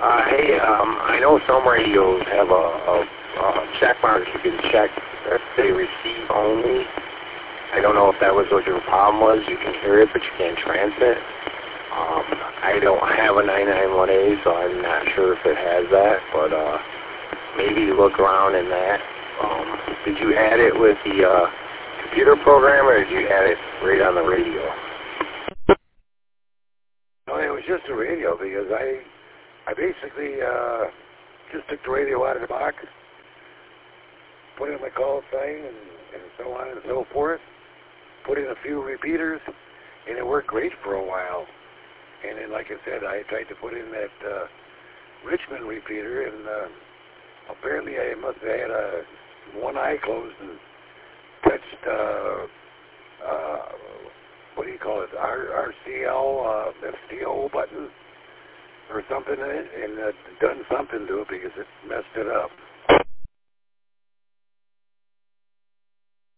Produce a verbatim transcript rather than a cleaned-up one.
Uh, hey, um, I know some radios have a, a, a check mark you can check if they receive only. I don't know if that was what your problem was. You can hear it, but you can't transmit. Um, I don't have a nine nine one A, so I'm not sure if it has that, but uh, maybe look around in that. Um, did you add it with the uh, computer program, or did you add it right on the radio? No, it was just a radio because I I basically uh, just took the radio out of the box, put in my call sign and, and so on and so forth, put in a few repeaters, and it worked great for a while. And then, like I said, I tried to put in that uh, Richmond repeater, and uh, apparently I must have had a, one eye closed and touched, uh, uh, what do you call it, R C L, uh, F C O button or something in it, and uh, done something to it because it messed it up.